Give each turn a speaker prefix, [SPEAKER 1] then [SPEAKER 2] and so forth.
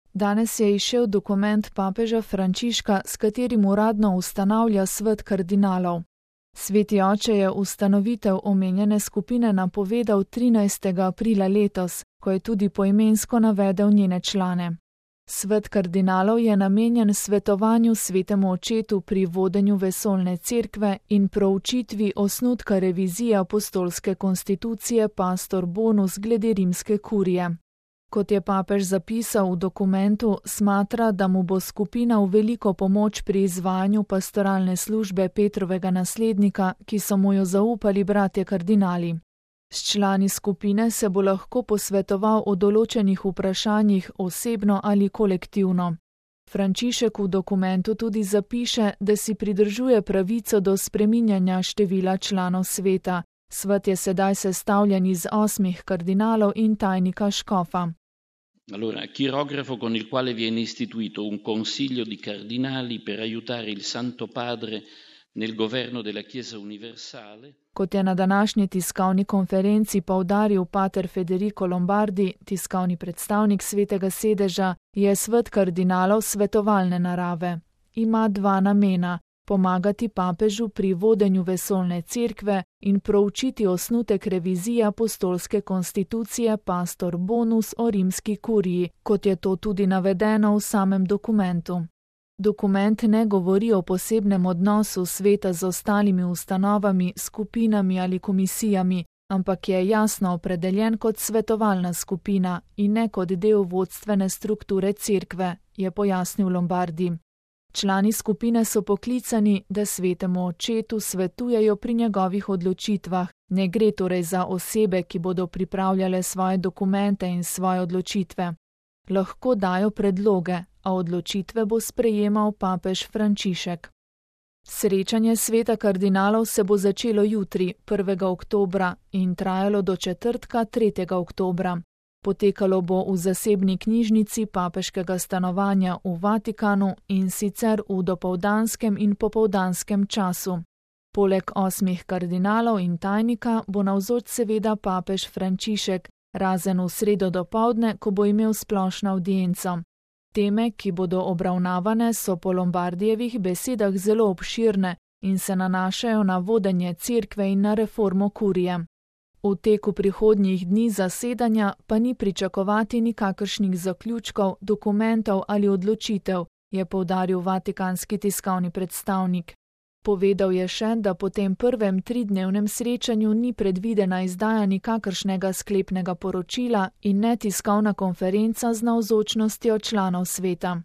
[SPEAKER 1] Danes je izšel dokument papeža Frančiška, s katerim uradno ustanavlja svet kardinalov. Sveti oče je ustanovitev omenjene skupine napovedal 13. aprila letos, ko je tudi poimensko navedel njene člane. Svet kardinalov je namenjen svetovanju svetemu očetu pri vodenju vesoljne cerkve in proučitvi osnutka revizije apostolske konstitucije Pastor Bonus glede rimske kurije. Kot je papež zapisal v dokumentu, smatra, da mu bo skupina v veliko pomoč pri izvajanju pastoralne službe Petrovega naslednika, ki so mu jo zaupali bratje kardinali. S člani skupine se bo lahko posvetoval o določenih vprašanjih osebno ali kolektivno. Frančišek v dokumentu tudi zapiše, da si pridržuje pravico do spreminjanja števila članov sveta. Svet je sedaj sestavljen iz 8 kardinalov in tajnika škofa.
[SPEAKER 2] Allora, chirografo con il quale viene istituito un consiglio di cardinali per aiutare il Santo Padre nel governo della Chiesa universale.
[SPEAKER 1] Kot je na današnji tiskovni konferenci poudaril pater Federico Lombardi, tiskovni predstavnik Svetega sedeža, je svet kardinalov svetovalne narave. Ima 2 namena: pomagati papežu pri vodenju vesoljne cerkve in proučiti osnutek revizije apostolske konstitucije Pastor Bonus o rimski kuriji, kot je to tudi navedeno v samem dokumentu. Dokument ne govori o posebnem odnosu sveta z ostalimi ustanovami, skupinami ali komisijami, ampak je jasno opredeljen kot svetovalna skupina in ne kot del vodstvene strukture cerkve, je pojasnil Lombardi. Člani skupine so poklicani, da svetemu očetu svetujejo pri njegovih odločitvah, ne gre torej za osebe, ki bodo pripravljale svoje dokumente in svoje odločitve. Lahko dajo predloge, a odločitve bo sprejemal papež Frančišek. Srečanje sveta kardinalov se bo začelo jutri, 1. oktobra, in trajalo do četrtka, 3. oktobra. Potekalo bo v zasebni knjižnici papeškega stanovanja v Vatikanu in sicer v dopoldanskem in popoldanskem času. Poleg 8 kardinalov in tajnika bo navzoč seveda papež Frančišek, razen v sredo dopoldne, ko bo imel splošno avdienco. Teme, ki bodo obravnavane, so po Lombardijevih besedah zelo obširne in se nanašajo na vodenje cerkve in na reformo kurije. V teku prihodnjih dni zasedanja pa ni pričakovati nikakršnih zaključkov, dokumentov ali odločitev, je poudaril vatikanski tiskovni predstavnik. Povedal je še, da po tem prvem 3-dnevnem srečanju ni predvidena izdaja nikakršnega sklepnega poročila in ne tiskovna konferenca z navzočnostjo članov sveta.